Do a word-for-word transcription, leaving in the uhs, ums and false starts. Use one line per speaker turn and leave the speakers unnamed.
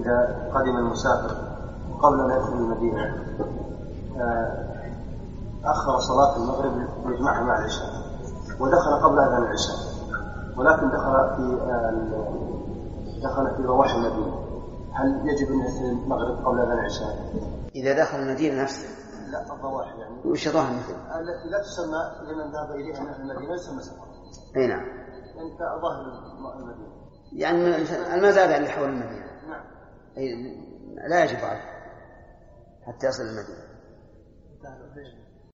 إذا قدم المسافر قبل أن يدخل المدينة أخر صلاة المغرب ويجمعها مع العشاء، ودخل قبل أذان العشاء، ولكن دخل في دخل في رواح المدينة، هل يجب أن يصلي المغرب قبل أذان العشاء؟
إذا دخل المدينة نفسه؟
لا، الرواح يعني.
وش ظاهر مثل؟
التي لا تسمى لمن ذهب إليها من المدينة يسمى سفر.
أي نعم.
يعني كظاهر المدينة.
يعني المزارع اللي حول المدينة.
نعم.
لا يجب عليه حتى يصل المدينة.